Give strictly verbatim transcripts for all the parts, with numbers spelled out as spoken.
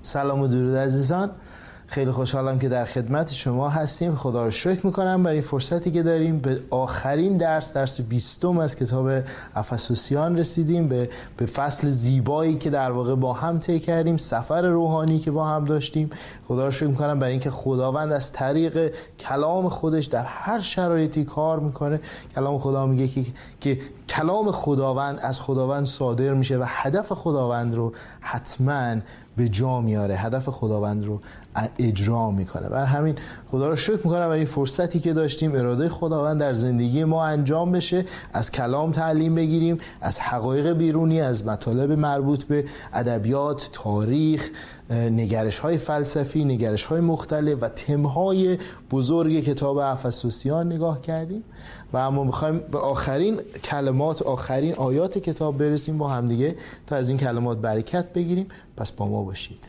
سلام و درود عزیزان، خیلی خوشحالم که در خدمت شما هستیم. خدا رو شکر میکنم برای این فرصتی که داریم. به آخرین درس درس بیستم از کتاب افسوسیان رسیدیم، به به فصل زیبایی که در واقع با هم طی کردیم، سفر روحانی که با هم داشتیم. خدا رو شکر میکنم برای اینکه خداوند از طریق کلام خودش در هر شرایطی کار میکنه. کلام خدا میگه که که کلام خداوند از خداوند صادر میشه و هدف خداوند رو حتماً به جا میاره، هدف خداوند رو اجرا میکنه. بر همین خدا رو شکر میکنم برای این فرصتی که داشتیم اراده خداوند در زندگی ما انجام بشه، از کلام تعلیم بگیریم، از حقایق بیرونی، از مطالب مربوط به ادبیات، تاریخ، نگرش های فلسفی، نگرش های مختلف و تمهای بزرگ کتاب افسوسیان نگاه کردیم و اما میخوایم به آخرین کلمات، آخرین آیات کتاب برسیم با همدیگه تا از این کلمات برکت بگیریم. پس با ما باشید.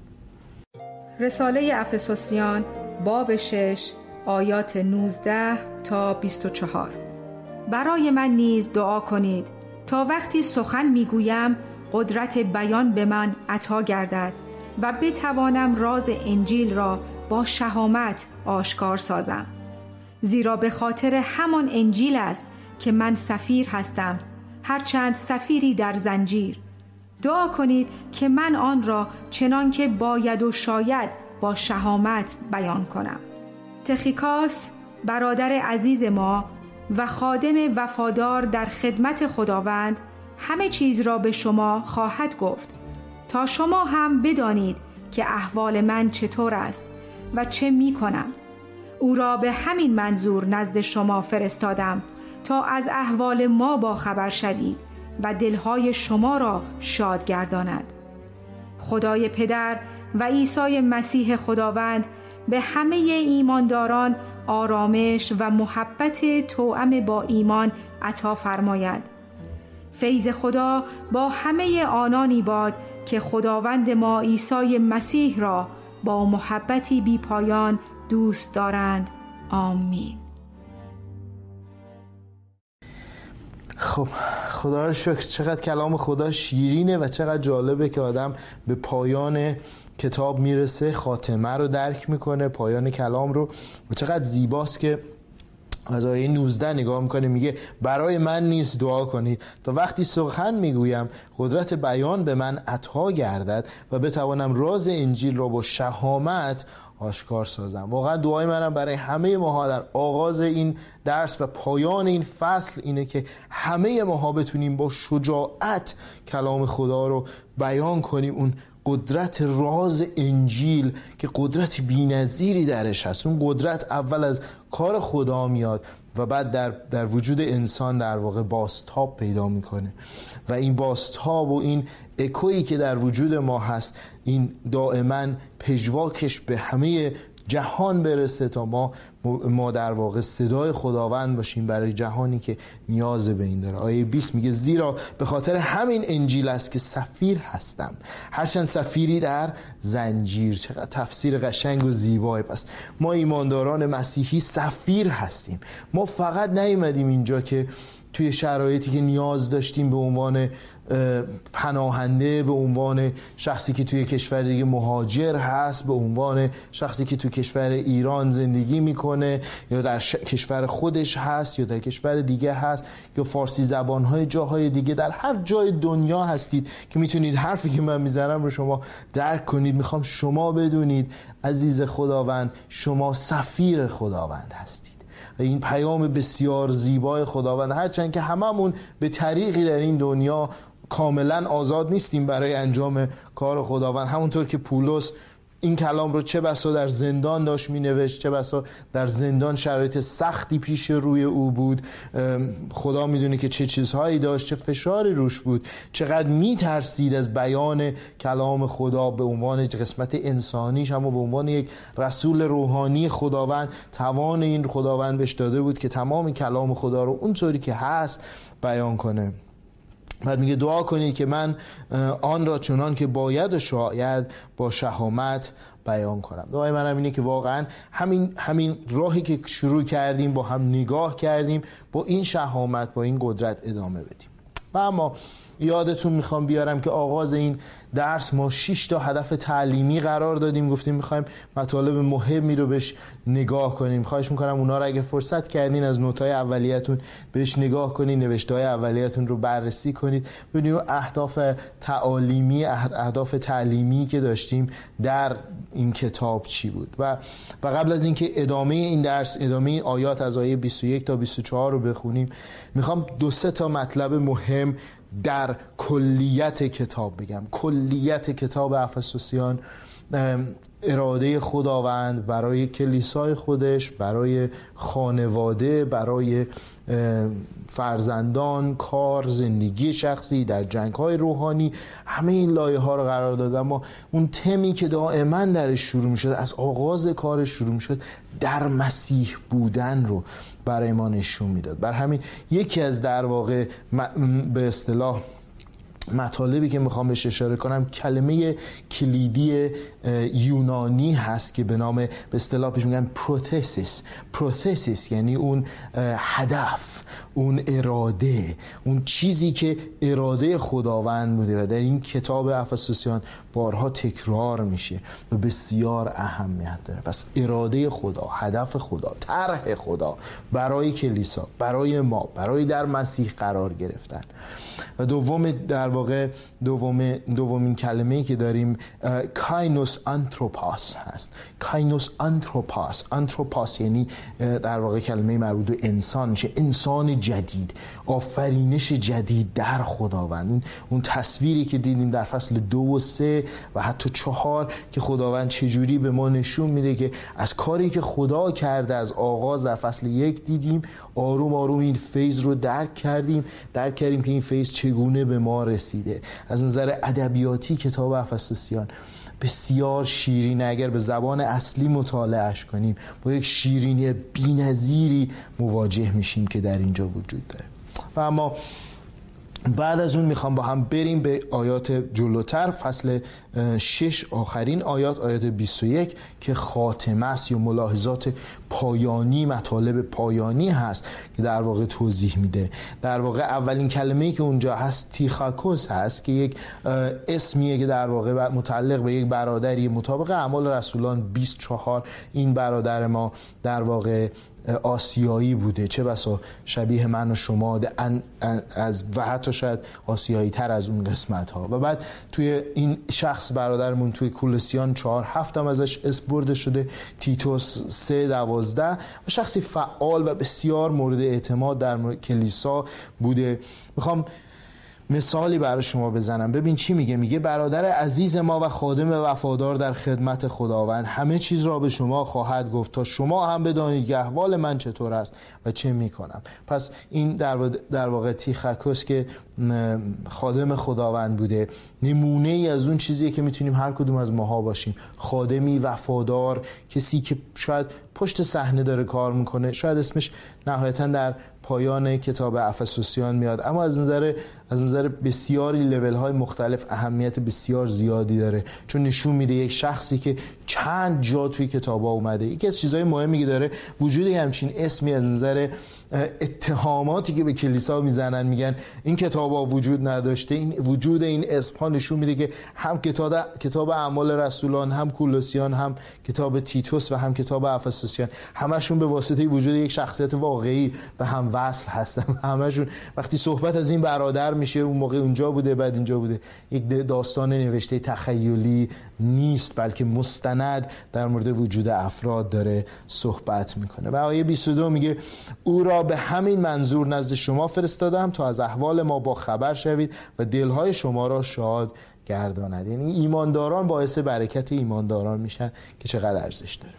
رساله افسوسیان باب شش آیات نوزده تا بیست و چهار. برای من نیز دعا کنید تا وقتی سخن میگویم قدرت بیان به من عطا گردد و بتوانم راز انجیل را با شهامت آشکار سازم. زیرا به خاطر همان انجیل است که من سفیر هستم، هرچند سفیری در زنجیر. دعا کنید که من آن را چنان که باید و شاید با شهامت بیان کنم. تخیکاس برادر عزیز ما و خادم وفادار در خدمت خداوند همه چیز را به شما خواهد گفت تا شما هم بدانید که احوال من چطور است و چه می کنم. او را به همین منظور نزد شما فرستادم تا از احوال ما با خبر شوید و دلهای شما را شاد گرداند. خدای پدر و عیسی مسیح خداوند به همه ایمانداران آرامش و محبت توأم با ایمان عطا فرماید. فیض خدا با همه آنانی باد که خداوند ما عیسی مسیح را با محبتی بی پایان دوست دارند. آمین. خب خدا رو شکر، چقدر کلام خدا شیرینه و چقدر جالبه که آدم به پایان کتاب میرسه، خاتمه رو درک میکنه، پایان کلام رو. و چقدر زیباست که از آیه نوزده نگاه میکنه، میگه برای من نیز دعا کنید تا وقتی سخن میگویم قدرت بیان به من عطا گردد و بتوانم راز انجیل را با شهامت آشکار سازم. واقعا دعای منم برای همه ماها در آغاز این درس و پایان این فصل اینه که همه ماها بتونیم با شجاعت کلام خدا رو بیان کنیم، اون قدرت راز انجیل که قدرت بی‌نظیری درش هست. اون قدرت اول از کار خدا میاد و بعد در, در وجود انسان در واقع بازتاب پیدا میکنه و این بازتاب و این اکویی که در وجود ما هست این دائما پژواکش به همه جهان برسه تا ما ما در واقع صدای خداوند باشیم برای جهانی که نیاز به این داره. آیه بیست میگه زیرا به خاطر همین انجیل است که سفیر هستم، هرچند سفیری در زنجیر. چقدر تفسیر قشنگ و زیبایی. پس ما ایمانداران مسیحی سفیر هستیم. ما فقط نیومدیم اینجا که توی شرایطی که نیاز داشتیم به عنوان پناهنده، به عنوان شخصی که توی کشور دیگه مهاجر هست، به عنوان شخصی که توی کشور ایران زندگی میکنه یا در ش... کشور خودش هست یا در کشور دیگه هست یا فارسی زبانهای جاهای دیگه، در هر جای دنیا هستید که میتونید حرفی که من میزنم رو شما درک کنید. میخوام شما بدونید عزیز خداوند، شما سفیر خداوند هستید. این پیام بسیار زیبای خداوند، هرچند که هممون به طریقی در این دنیا کاملا آزاد نیستیم برای انجام کار خداوند. همونطور که پولس این کلام رو چه بسا در زندان داشت می نوشت، چه بسا در زندان شرایط سختی پیش روی او بود، خدا می دونه که چه چیزهایی داشت، چه فشاری روش بود، چقدر می ترسید از بیان کلام خدا به عنوان قسمت انسانیش، اما به عنوان یک رسول روحانی خداوند توان این خداوند بهش داده بود که تمام کلام خدا رو اونطوری که هست بیان کنه. بعد میگه دعا کنید که من آن را چنان که باید و شاید با شهامت بیان کنم. دعای منم اینه که واقعا همین همین راهی که شروع کردیم، با هم نگاه کردیم، با این شهامت، با این قدرت ادامه بدیم. و اما یادتون میخوام بیارم که آغاز این درس ما شش تا هدف تعلیمی قرار دادیم، گفتیم میخوایم مطالب مهمی رو بهش نگاه کنیم. خواهش میکنم اونا رو اگه فرصت کردین از نوت‌های اولیه‌تون بهش نگاه کنین، نوشته‌های اولیه‌تون رو بررسی کنید، ببینید اهداف تعالیمی اهداف تعلیمی که داشتیم در این کتاب چی بود. و و قبل از اینکه ادامه این درس، ادامه آیات از آیه بیست و یک تا بیست و چهار رو بخونیم، میخوام دو سه تا مطلب مهم در کلیت کتاب بگم. کلیت کتاب افسوسیان اراده خداوند برای کلیسای خودش، برای خانواده، برای فرزندان، کار، زندگی شخصی، در جنگ‌های روحانی، همه این لایه ها رو قرار داد. اما اون تمی که دائما درش شروع می‌شد، از آغاز کارش شروع می‌شد، در مسیح بودن رو برای ما نشون میداد. بر همین یکی از در واقع به اصطلاح مطالبی که میخوام بهش اشاره کنم کلمه کلیدی یونانی هست که به نام به اصطلاح پیش میگن پروتسیس. پروتسیس یعنی اون هدف، اون اراده، اون چیزی که اراده خداوند بوده و در این کتاب افسوسیان بارها تکرار میشه و بسیار اهمیت داره. پس اراده خدا، هدف خدا، طرح خدا برای کلیسا، برای ما، برای در مسیح قرار گرفتن. و دوم در واقع دوم دومین کلمه‌ای که داریم کاینوس آنتروپاس هست. کاینوس آنتروپاس، آنتروپاس یعنی در واقع کلمه مربوط به انسان میشه، انسان جدید، آفرینش جدید در خداوند. اون تصویری که دیدیم در فصل دو و سه و حتی چهار که خداوند چجوری به ما نشون میده که از کاری که خدا کرده از آغاز در فصل یک دیدیم، آروم آروم این فیض رو درک کردیم درک کردیم که این فیض چگونه به ما رسیده. از نظر ادبیاتی کتاب افسوسیان بسیار شیرین، اگر به زبان اصلی مطالعهش کنیم با یک شیرینی بی‌نظیری مواجه میشیم که در اینجا وجود داره. و اما بعد از اون میخوام با هم بریم به آیات جلوتر، فصل شش، آخرین آیات، آیات بیست و یک که خاتمه است یا ملاحظات پایانی، مطالب پایانی هست که در واقع توضیح میده. در واقع اولین کلمه‌ای که اونجا هست تیخاکوس هست که یک اسمیه که در واقع متعلق به یک برادری. مطابق اعمال رسولان بیست و چهار این برادر ما در واقع آسیایی بوده، چه بسا شبیه من و شما از و حتی شاید آسیایی تر از اون قسمت ها. و بعد توی این شخص برادرمون توی کولوسیان چهار هفت هم ازش اسم برده شده، تیتوس سه دوازده، و شخصی فعال و بسیار مورد اعتماد در کلیسا بوده. میخوام مثالی برای شما بزنم، ببین چی میگه. میگه برادر عزیز ما و خادم وفادار در خدمت خداوند همه چیز را به شما خواهد گفت تا شما هم بدانید که احوال من چطور است و چه میکنم. پس این در واقع تیخاکوس که خادم خداوند بوده نمونه ای از اون چیزیه که میتونیم هر کدوم از ماها باشیم. خادمی وفادار، کسی که شاید پشت صحنه داره کار میکنه، شاید اسمش نهایتا در پایان کتاب افسوسیان میاد، اما از نظر از نظر بسیاری لول های مختلف اهمیت بسیار زیادی داره، چون نشون میده یک شخصی که چند جا توی کتابا اومده. یکی از چیزهای مهمی که داره وجود همچین اسمی از نظر اتهاماتی که به کلیسا میزنن، میگن این کتابا وجود نداشته. این وجود این اسم‌ها نشون میده که هم کتاب کتاب اعمال رسولان، هم کولوسیان، هم کتاب تیتوس و هم کتاب افسوسیان همشون به واسطه وجود یک شخصیت واقعی به هم وصل هستن. همشون وقتی صحبت از این برادر میشه اون موقع اونجا بوده بعد اینجا بوده. یک داستان نوشته تخیلی نیست، بلکه مستند در مورد وجود افراد داره صحبت میکنه. و آیه بیست و دو میگه او را به همین منظور نزد شما فرستادم تا از احوال ما با خبر شوید و دلهای شما را شاد گرداند. یعنی ایمانداران باعث برکت ایمانداران میشن که چقدر ارزش داره.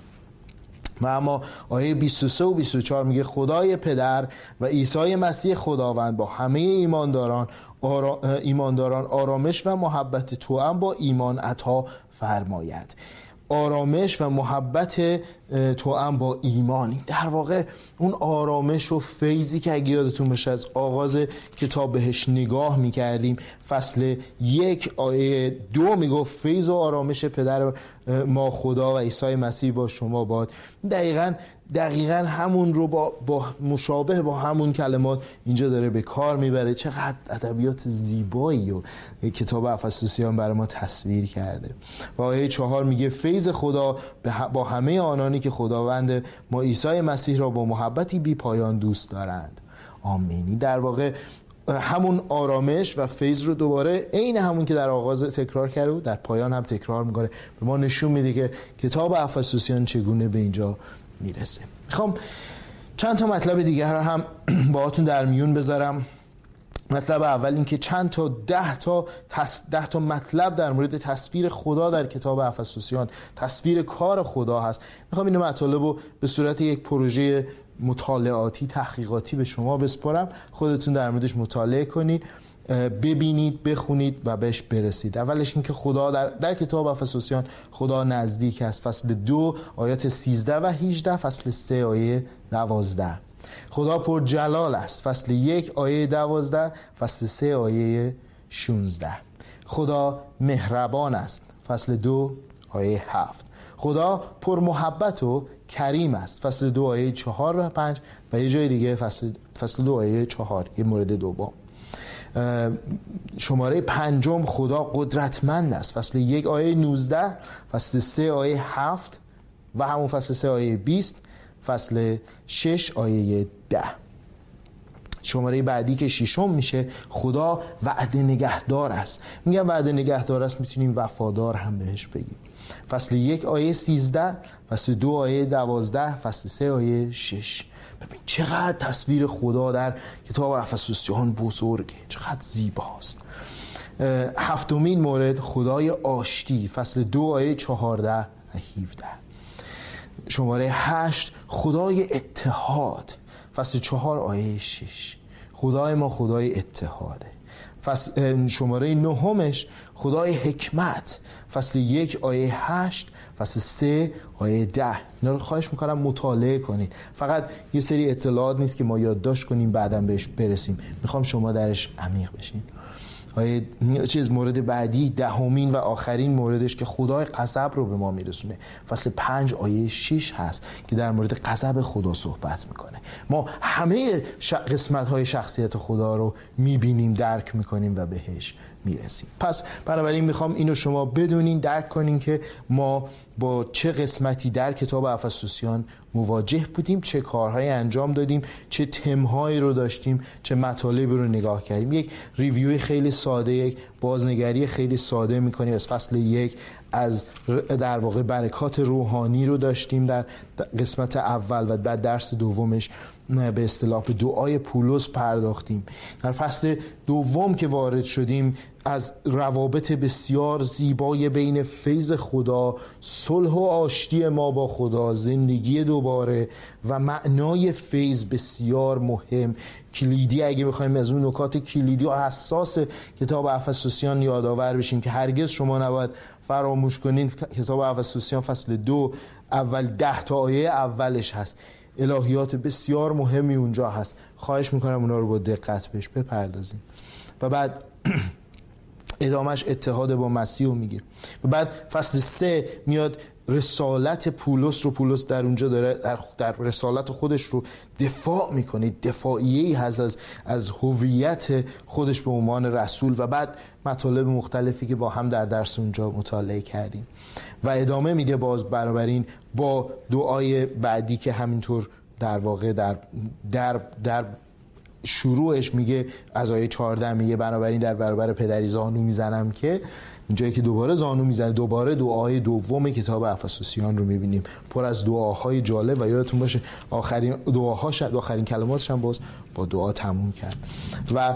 و اما آیه بیست و سه و بیست و چهار میگه خدای پدر و عیسی مسیح خداوند با همه ایمانداران آرا... ایمانداران آرامش و محبت توأم با ایمان عطا فرماید. آرامش و محبت توأم با ایمانی، در واقع اون آرامش و فیضی که اگه یادتون باشه از آغاز کتاب بهش نگاه میکردیم، فصل یک آیه دو میگفت فیض و آرامش پدر ما خدا و عیسی مسیح با شما باد. دقیقاً دقیقاً همون رو با, با مشابه با همون کلمات اینجا داره به کار میبره. چقدر ادبیات زیبایی و کتاب افسوسیان برای ما تصویر کرده. و آیه چهار میگه فیض خدا با همه آنانی که خداوند ما عیسی مسیح را با محبتی بی پایان دوست دارند. آمینی. در واقع همون آرامش و فیض رو دوباره عین همون که در آغاز تکرار کرده بود در پایان هم تکرار میکنه. به ما نشون میده که کتاب افسوسیان چگونه به اینجا میرسه. میخوام چند تا مطلب دیگر رو هم باهاتون در میون بذارم. مطلب اول این که چند تا ده تا تص... ده تا مطلب در مورد تصویر خدا در کتاب افسوسیان، تصویر کار خدا هست. میخوام این مطالب رو به صورت یک پروژه مطالعاتی تحقیقاتی به شما بسپارم. خودتون در موردش مطالعه کنید، ببینید، بخونید و بهش برسید. اولش این که خدا در, در کتاب افسوسیان خدا نزدیک است. فصل دو آیات سیزده و هجده، فصل سه آیه دوازده. خدا پر جلال است. فصل یک آیه دوازده، فصل سه آیه شونزده. خدا مهربان است. فصل دو آیه هفت. خدا پر محبت و کریم است. فصل دو آیه چهار و پنج و یه جای دیگه فصل, فصل دو آیه چهار، یه مورد دوم. شماره پنجم خدا قدرتمند است. فصل یک آیه نوزده، فصل سه آیه هفت و همون فصل سه آیه بیست، فصل شش آیه ده. شماره بعدی که ششم میشه خدا وعده نگهدار است. میگم وعده نگهدار است، میتونیم وفادار هم بهش بگیم. فصل یک آیه سیزده، فصل دو آیه دوازده، فصل سه آیه شش. ببین چقدر تصویر خدا در کتاب افسوسیان بزرگه، چقدر زیباست. هفتمین مورد خدای آشتی. فصل دو آیه چهارده و هفده. شماره هشت خدای اتحاد. فصل چهار آیه شش. خدای ما خدای اتحاده. فصل شماره نهمش خدای حکمت. فصل یک آیه هشت، فصل سه آیه ده. اینا رو خواهش میکنم مطالعه کنید. فقط یه سری اطلاعات نیست که ما یادداشت کنیم بعداً بهش برسیم. میخوام شما درش عمیق بشین. آیه چیز مورد بعدی دهمین و آخرین موردش که خدای غضب رو به ما میرسونه. فصل پنج آیه شش هست که در مورد غضب خدا صحبت میکنه. ما همه ش... قسمت های شخصیت خدا رو میبینیم، درک میکنیم و بهش میرسیم. پس بنابراین میخوام اینو شما بدونین، درک کنین که ما با چه قسمتی در کتاب افسوسیان مواجه بودیم، چه کارهایی انجام دادیم، چه تمهایی رو داشتیم، چه مطالبی رو نگاه کردیم. یک ریویوی خیلی ساده، یک بازنگری خیلی ساده میکنیم از فصل یک، از در واقع برکات روحانی رو داشتیم در قسمت اول و بعد درس دومش به اصطلاح به دعای پولس پرداختیم. در فصل دوم که وارد شدیم از روابط بسیار زیبای بین فیض خدا، صلح و آشتی ما با خدا، زندگی دوباره و معنای فیض بسیار مهم، کلیدی. اگه بخوایم از اون نکات کلیدی و حساس کتاب افسوسیان یادآور بشیم که هرگز شما نباید فراموش کنین، کتاب افسوسیان فصل دو اول ده تا آیه اولش هست. الهیات بسیار مهمی اونجا هست. خواهش میکنم اونا رو با دقت بهش بپردازیم. و بعد ادامش اتحاد با مسیح رو میگه. و بعد فصل سه میاد رسالت پولس رو، پولس در اونجا داره در, در رسالت خودش رو دفاع میکنه، دفاعیه‌ای هست از از هویت خودش به عنوان رسول. و بعد مطالب مختلفی که با هم در درس اونجا مطالعه کردیم و ادامه میده باز بنابراین با دعای بعدی که همینطور در واقع در در در شروعش میگه از آیه چهارده میگه بنابراین در برابر پدری زانو میزنم که، اینجایی که دوباره زانو میزنه، دوباره دعای دوم کتاب افسوسیان رو میبینیم پر از دعاهای جالب. و یادتون باشه آخرین دعاهاش، آخرین کلماتش هم باز با دعا تموم کرد. و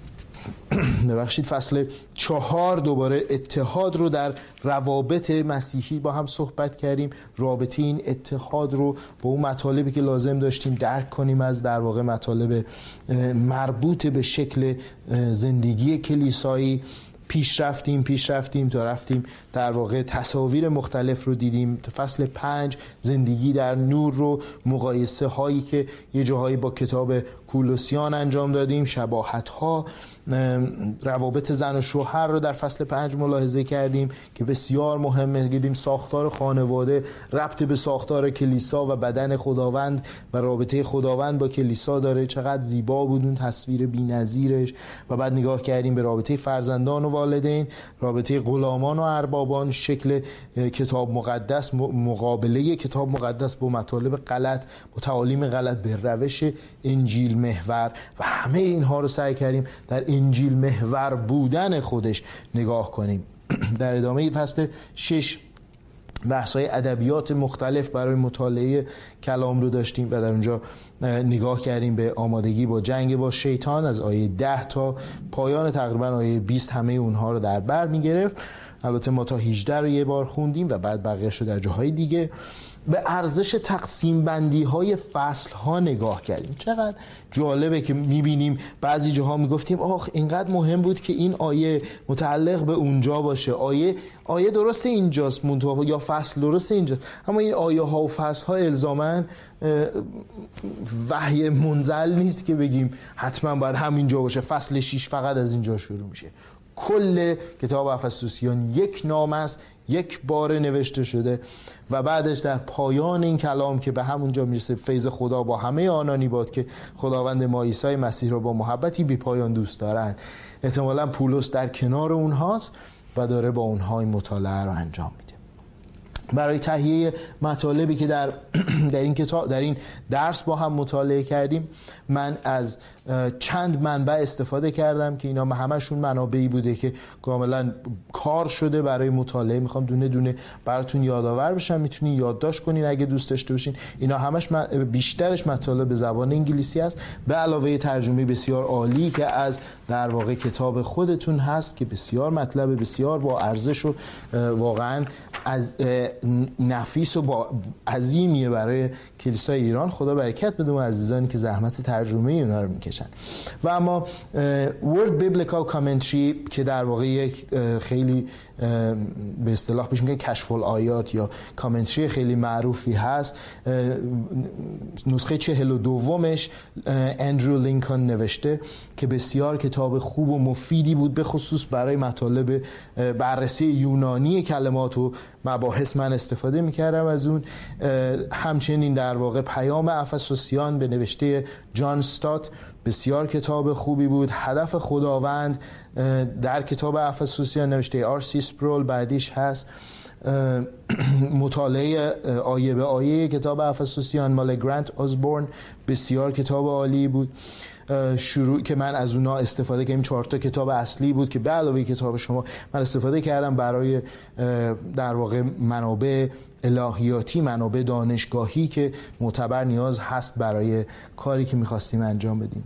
ببخشید فصل چهار دوباره اتحاد رو در روابط مسیحی با هم صحبت کردیم. رابطه این اتحاد رو با اون مطالبی که لازم داشتیم درک کنیم از در واقع مطالب مربوط به شکل زندگی کلیسایی پیش رفتیم پیش رفتیم تا رفتیم در واقع تصاویر مختلف رو دیدیم. فصل پنج زندگی در نور رو، مقایسه هایی که یه جاهایی با کتاب کولوسیان انجام دادیم، شباهت ها روابط زن و شوهر رو در فصل پنج ملاحظه کردیم که بسیار مهمه. دیدیم ساختار خانواده ربط به ساختار کلیسا و بدن خداوند و رابطه خداوند با کلیسا داره، چقدر زیبا بود اون تصویر بی‌نظیرش. و بعد نگاه کردیم به رابطه فرزندان و والدین، رابطه غلامان و اربابان، شکل کتاب مقدس، مقابله کتاب مقدس با مطالب غلط، با تعالیم غلط، به روش انجیل محور. و همه اینها رو سعی کردیم در انجیل محور بودن خودش نگاه کنیم. در ادامه فصل شش بحث‌های ادبیات مختلف برای مطالعه کلام رو داشتیم و در اونجا نگاه کردیم به آمادگی با جنگ با شیطان از آیه ده تا پایان تقریبا آیه بیست، همه اونها رو در بر می‌گرفت. البته ما تا هجده رو یه بار خوندیم و بعد بقیه‌اش رو در جاهای دیگه. به ارزش تقسیم بندی های فصل ها نگاه کردیم. چقدر جالبه که میبینیم بعضی جاها میگفتیم آخ اینقدر مهم بود که این آیه متعلق به اونجا باشه، آیه آیه درسته اینجاست منتها یا فصل درسته اینجاست، اما این آیه ها و فصل ها الزاماً وحی منزل نیست که بگیم حتما باید همینجا باشه، فصل شش فقط از اینجا شروع میشه. کل کتاب افسوسیان یک نام است، یک بار نوشته شده و بعدش در پایان این کلام که به همونجا میرسه، فیض خدا با همه آنانی باد که خداوند ما عیسی مسیح را با محبتی بی پایان دوست دارند. احتمالاً پولس در کنار اونهاست و داره با اونها این مطالعه رو انجام میده. برای تهیه مطالبی که در در این کتاب در این درس با هم مطالعه کردیم، من از چند منبع استفاده کردم که اینا همشون منابعی بوده که کاملا کار شده برای مطالعه. میخوام دونه دونه براتون یادآور بشم، میتونین یادداشت کنین اگه دوست داشته باشین. اینا همش بیشترش مطالب به زبان انگلیسی است، به علاوه ترجمه بسیار عالی که از در واقع کتاب خودتون هست که بسیار مطلب بسیار با ارزش و واقعا از نفیس و با عظیمیه برای کلیسای ایران. خدا برکت بده اون عزیزانی که زحمت ترجمه اونا رو میکشن. و اما Word Biblical Commentary که در واقع یک خیلی به اصطلاح بهش میگن کشف الآیات یا کامنتری خیلی معروفی هست، نسخه چهل و دومش اندرو لینکن نوشته که بسیار کتاب خوب و مفیدی بود، به خصوص برای مطالب بررسی یونانی کلمات و مباحث من استفاده میکردم از اون. همچنین در واقع پیام افسوسیان به نوشته جان استات بسیار کتاب خوبی بود. هدف خداوند در کتاب افسوسیان نوشته آر سی سپرول بعدیش هست. مطالعه آیه به آیه کتاب افسوسیان مال گرانت آزبورن بسیار کتاب عالی بود. شروع که من از اونا استفاده کردم، چهار تا کتاب اصلی بود که به علاوه کتاب شما من استفاده کردم برای در واقع منابع الهیاتی، منابع دانشگاهی که معتبر نیاز هست برای کاری که می‌خواستیم انجام بدیم.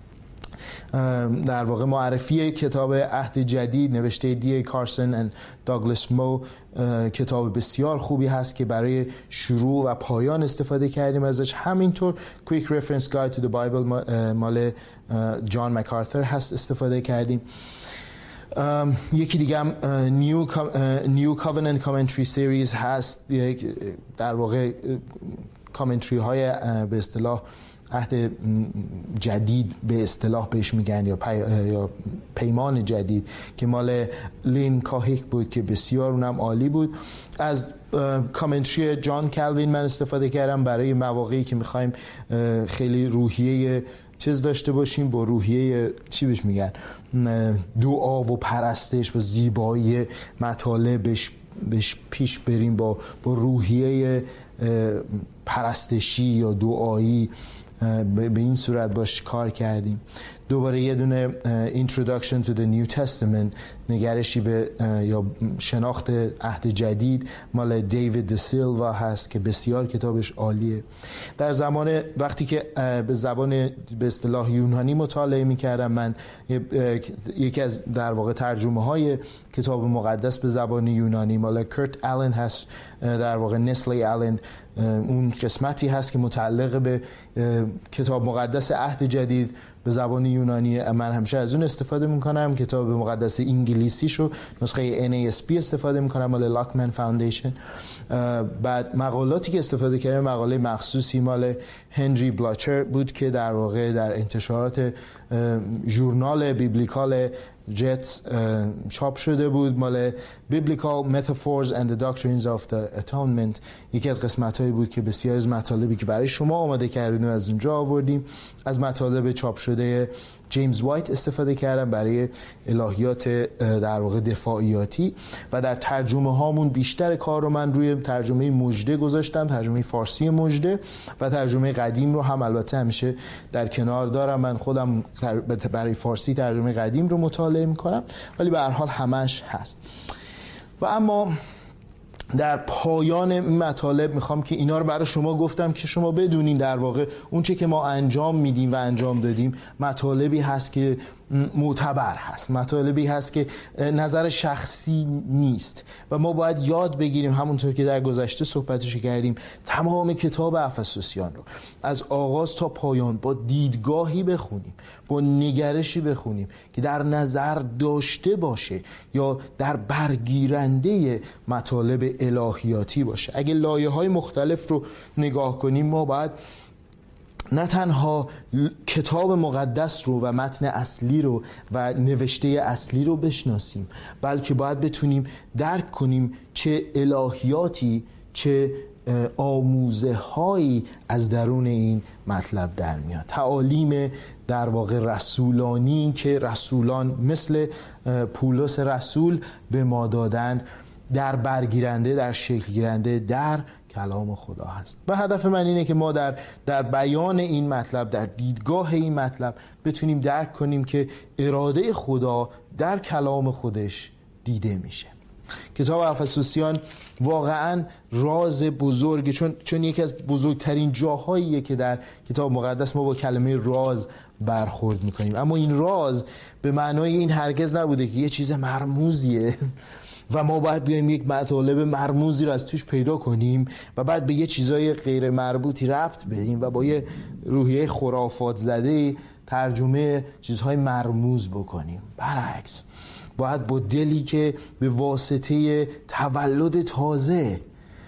در واقع معرفی کتاب عهد جدید نوشته دی کارسن و داگلاس مو کتاب بسیار خوبی هست که برای شروع و پایان استفاده کردیم ازش. همینطور Quick Reference Guide to the Bible مال جان مکارتر هست استفاده کردیم. یکی دیگه هم New, New Covenant Commentary Series هست، در واقع کامنتری های به اصطلاح عهد جدید به اصطلاح بهش میگن یا, پی... یا پیمان جدید که مال لین کاهیک بود که بسیار اونم عالی بود. از کامنتری جان کلوین من استفاده کردم برای مواقعی که میخوایم خیلی روحیه چیز داشته باشیم، با روحیه چی بهش میگن دعا و پرستش و زیبایی مطالبش بهش پیش بریم، با با روحیه پرستشی یا دعایی به این صورت باش کار کردیم. دوباره یه دونه Introduction to the New Testament نگرشی به یا شناخت عهد جدید مال دیوید دسیلوا هست که بسیار کتابش عالیه. در زمان وقتی که به زبان به اصطلاح یونانی مطالعه می‌کردم من، یکی از در واقع ترجمه های کتاب مقدس به زبان یونانی مال کرت آلن هست، در واقع نسلی آلن، اون قسمتی هست که متعلق به کتاب مقدس عهد جدید به زبان یونانی من همیشه از اون استفاده میکنم. کتاب مقدس انگلیسیشو نسخه ان ای اس بی استفاده میکنم مال لاکمن فاوندیشن. بعد مقالاتی که استفاده کردم مقاله مخصوصی مال هنری بلاچر بود که در واقع در انتشارات ژورنال بیبلیکال جتس چاپ شده بود، مال Biblical Metaphors and the Doctrines of the Atonement. یکی از قسمت‌هایی بود که بسیار از مطالبی که برای شما آماده کردیم از اونجا آوردیم. از مطالب چاپ شده جیمز وایت استفاده کردم برای الهیات در واقع دفاعیاتی و در ترجمه هامون بیشتر کار رو من روی ترجمه مژده گذاشتم، ترجمه فارسی مژده، و ترجمه قدیم رو هم البته همیشه در کنار دارم. من خودم برای فارسی ترجمه قدیم رو مطالعه میکنم، ولی به هر حال همش هست. و اما در پایان این مطالب میخوام که اینا رو برای شما گفتم که شما بدونین در واقع اون چه که ما انجام میدیم و انجام دادیم مطالبی هست که معتبر هست، مطالبی هست که نظر شخصی نیست و ما باید یاد بگیریم، همونطور که در گذشته صحبتش کردیم، تمام کتاب افسوسیان رو از آغاز تا پایان با دیدگاهی بخونیم، با نگرشی بخونیم که در نظر داشته باشه یا در برگیرنده مطالب الهیاتی باشه. اگه لایه‌های مختلف رو نگاه کنیم ما باید نه تنها کتاب مقدس رو و متن اصلی رو و نوشته اصلی رو بشناسیم، بلکه باید بتونیم درک کنیم چه الهیاتی، چه آموزه هایی از درون این مطلب در میاد. تعالیم در واقع رسولانی که رسولان مثل پولس رسول به ما دادند در برگیرنده، در شکل گیرنده در کلام خدا هست. و هدف من اینه که ما در در بیان این مطلب، در دیدگاه این مطلب بتونیم درک کنیم که اراده خدا در کلام خودش دیده میشه. کتاب افسوسیان واقعا راز بزرگی، چون چون یکی از بزرگترین جاهاییه که در کتاب مقدس ما با کلمه راز برخورد میکنیم. اما این راز به معنای این هرگز نبوده که یه چیز مرموزیه و ما باید بیایم یک مطالب مرموزی رو از توش پیدا کنیم و بعد به یه چیزای غیر مربوطی ربط بدیم و با یه روحیه خرافات زده ترجمه چیزهای مرموز بکنیم. برعکس، باید با دلی که به واسطه تولد تازه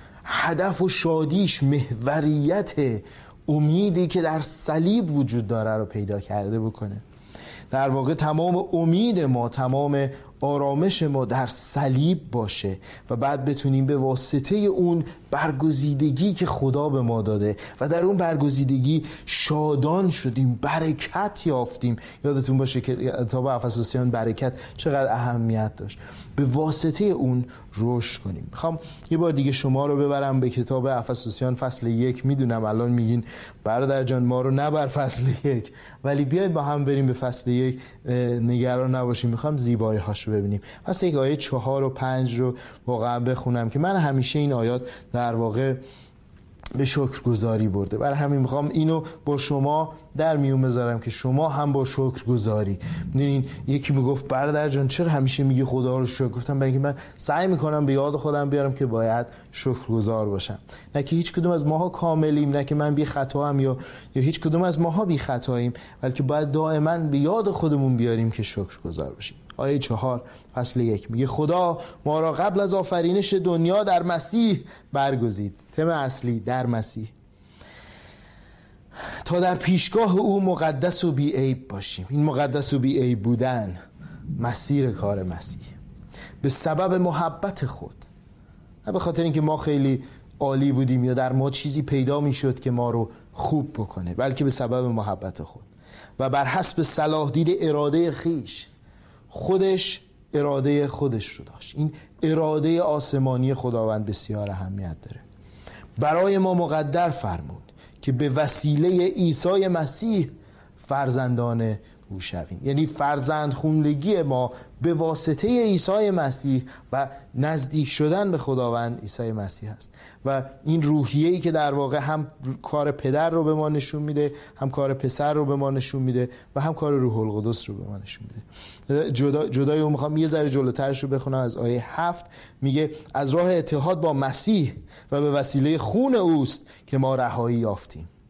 هدف و شادیش محوریت امیدی که در صلیب وجود داره رو پیدا کرده بکنه. در واقع تمام امید ما، تمام آرامش ما در صلیب باشه و بعد بتونیم به واسطه اون برگزیدگی که خدا به ما داده و در اون برگزیدگی شادان شدیم، برکت یافتیم. یادتون باشه که کتاب افسوسیان برکت چقدر اهمیت داشت. به واسطه اون رشد کنیم. میخوام یه بار دیگه شما رو ببرم به کتاب افسوسیان فصل یک. میدونم الان میگین برادر جان ما رو نبر فصل یک، ولی بیاید با هم بریم به فصل یک، نگران نباشیم. میخوام زیبایی هاش رو ببینیم. فصل یک آیه چهار و پنج رو واقعا بخونم که من همیشه این آیات در واقع به شکرگزاری برده. برای همین میخوام اینو با شما در میون بذارم که شما هم با شکرگزاری. میدونین یکی میگفت برادر جان چرا همیشه میگی خدا رو شکر؟ گفتم برای اینکه من سعی میکنم به یاد خودم بیارم که باید شکرگزار باشم. نه که هیچ کدوم از ماها کاملیم، نه که من بی خطا ام یا یا هیچ کدوم از ماها بی خطاییم، بلکه باید دائما به یاد خودمون بیاریم که شکرگزار باشیم. آیه چهار فصل یک میگه خدا ما را قبل از آفرینش دنیا در مسیح برگزید. تم اصلی در مسیح، تا در پیشگاه او مقدس و بی عیب باشیم. این مقدس و بی عیب بودن مسیر کار مسیح به سبب محبت خود، نه به خاطر اینکه ما خیلی عالی بودیم یا در ما چیزی پیدا میشد که ما رو خوب بکنه، بلکه به سبب محبت خود و بر حسب صلاح دید اراده خیش. خودش اراده خودش رو داشت. این اراده آسمانی خداوند بسیار اهمیت داره. برای ما مقدر فرمود که به وسیله عیسی مسیح فرزندان او شویم. یعنی فرزند خوندگی ما به واسطه عیسی مسیح و نزدیک شدن به خداوند عیسی مسیح است. و این روحیه‌ای که در واقع هم کار پدر رو به ما نشون میده، هم کار پسر رو به ما نشون میده و هم کار روح القدس رو به ما نشون میده. جدا جدای اون میخوام یه ذره جلوترش رو بخونم. از آیه هفت میگه از راه اتحاد با مسیح و به وسیله خون اوست که ما رهایی یافتیم.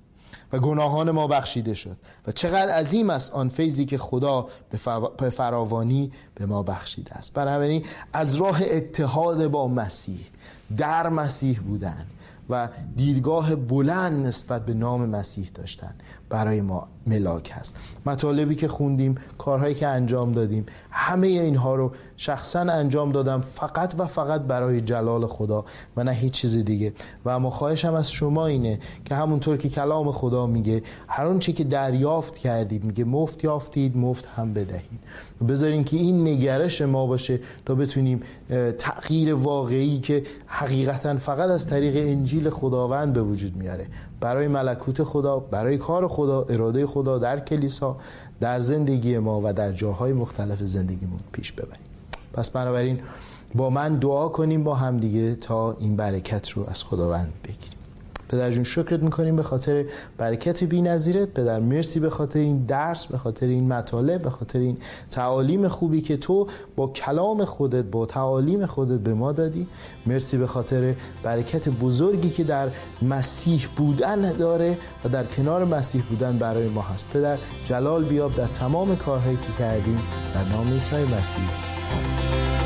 و گناهان ما بخشیده شد و چقدر عظیم است آن فیضی که خدا به فراوانی به ما بخشیده است. بنابراین از راه اتحاد با مسیح، در مسیح بودن و دیدگاه بلند نسبت به نام مسیح داشتن برای ما ملاک هست. مطالبی که خوندیم، کارهایی که انجام دادیم، همه اینها رو شخصا انجام دادم فقط و فقط برای جلال خدا و نه هیچ چیز دیگه. و اما خواهشم از شما اینه که همونطور که کلام خدا میگه هر اون چی که دریافت کردید، میگه مفت یافتید مفت هم بدهید. بذارین که این نگرش ما باشه تا بتونیم تغییر واقعی که حقیقتا فقط از طریق انجیل خداوند به وجود میاره برای ملکوت خدا، برای کار خدا، اراده خدا در کلیسا، در زندگی ما و در جاهای مختلف زندگیمون پیش ببریم. پس بنابراین با من دعا کنیم با هم دیگه تا این برکت رو از خداوند بگیریم. پدر جون شکرت میکنیم به خاطر برکت بی‌نظیرت. پدر مرسی به خاطر این درس، به خاطر این مطالب، به خاطر این تعالیم خوبی که تو با کلام خودت، با تعالیم خودت به ما دادی. مرسی به خاطر برکت بزرگی که در مسیح بودن داره و در کنار مسیح بودن برای ما هست. پدر جلال بیاب در تمام کارهایی که کردیم، در نام عیسی مسیح آمین.